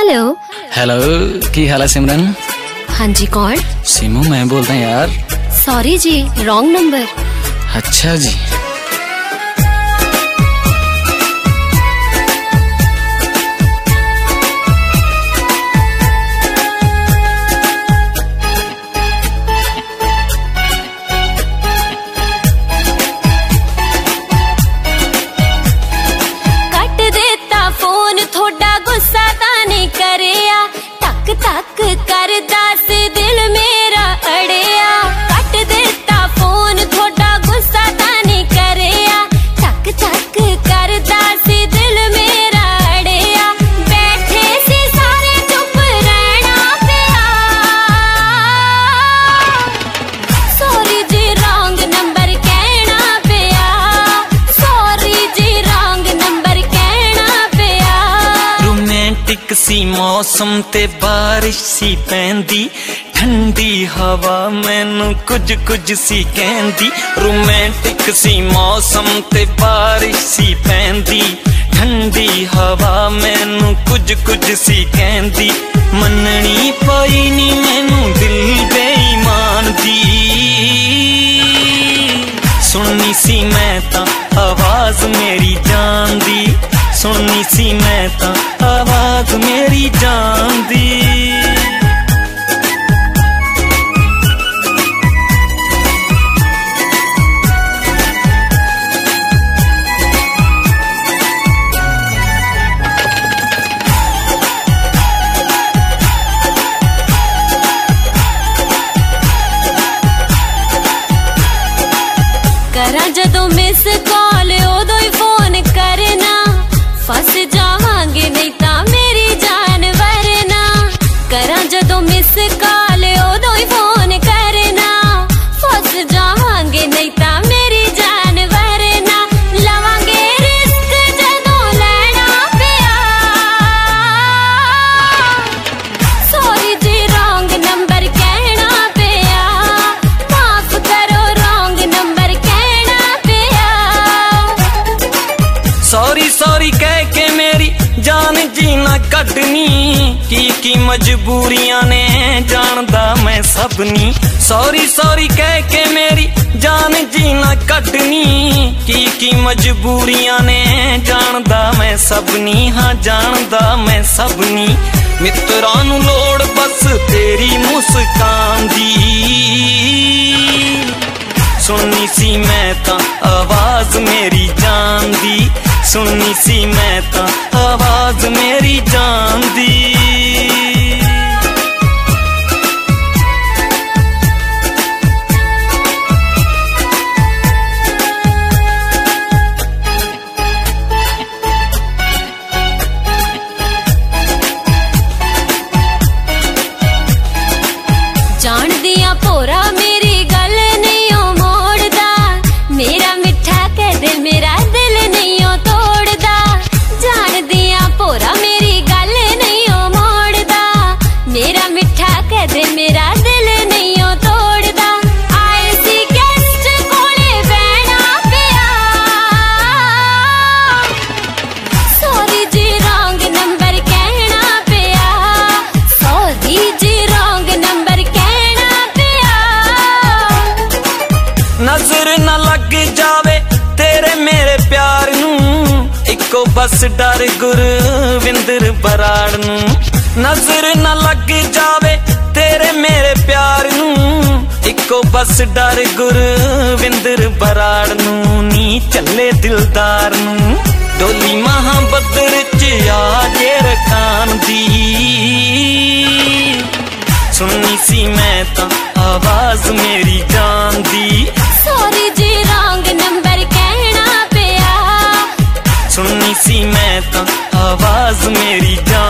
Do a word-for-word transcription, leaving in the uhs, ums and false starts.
Hello hello की हाल है सिमरन? हाँ जी, कौन? सिमू मैं बोलता हूँ यार। सॉरी जी, रॉन्ग नंबर। अच्छा जी। तक कर दस दिल मेरा अड़िया, कट देता फोन थोड़ा गुस्सा तानी करिया। तक तक कर दस दिल मेरा अड़िया, बैठे सी सारे चुप रहना पिया। सॉरी जी रॉन्ग नंबर कहना पिया, सॉरी जी रॉन्ग नंबर कहना पिया। रोमांटिक सी मौसम ते बारिश सी पैंदी, ठंडी हवा मैनू कुछ कुछ सी कहंदी। रोमांटिक सी मौसम ते बारिश सी पैंदी, ठंडी हवा मैनू कुछ कुछ सी कहंदी। मननी पाई नी मैनू दिल बेईमान दी, सुननी सी मैं तां आवाज मेरी जान दी, सुननी सी मैं तां आवाज मेरी जान दी। करा जदों मिस कॉल उदों ही फोन करना, फस जावांगे नहीं ता मेरी जान वरना। करा जदों मिस कॉल उदों ही फोन करना, फस जावांगे नहीं ता मेरी जान वरना। लवांगे रिस्क जदों लेना पिया, सॉरी जी रॉन्ग नंबर कहना पिया। माफ करो रॉन्ग नंबर कहना पिया। सॉरी सॉरी कह के मेरी जान जीना कटनी, की की मजबूरियां ने जानदा मैं सबनी। सॉरी सॉरी कह के मेरी जान जीना कटनी, की की मजबूरियां ने जानदा मैं सबनी। हाँ जानदा मैं सबनी। मित्रां नू लोड़ बस तेरी मुस्कान दी, सुननी सी मैं तां आवाज मेरी जान दी, सुननी सी मैं तां आवाज मेरी जान दी। जान दिया पोरा मेरी गल नहीं ओ मोड़दा, मेरा मिठा कह दिल मेरा दिल नहीं ओ तोड़दा। जान दिया पोरा मेरी गल नहीं ओ मोड़दा, मेरा मिठा कह दिल मेरा दिल नहीं ओ तोड़दा। आए सी गेस्ट कोले बहना पिया, सॉरी जी रॉन्ग नंबर कहना पिया, सॉरी जी रॉन्ग नंबर कहना पिया। नजर न लग जावे तेरे मेरे प्यार नू, इको बस डर गुरविंदर बराड़ नू। नजर न लग जावे तेरे मेरे प्यार नू, इको बस डर गुरविंदर बराड़ नू। नी चले दिलदार नू डोली महाबदर च आजे रखान दी, सुननी सी मैं तां आवाज मेरी जान दी। सॉरी जी रॉन्ग नंबर कहना पिया, सुननी सी मैं तां आवाज मेरी जान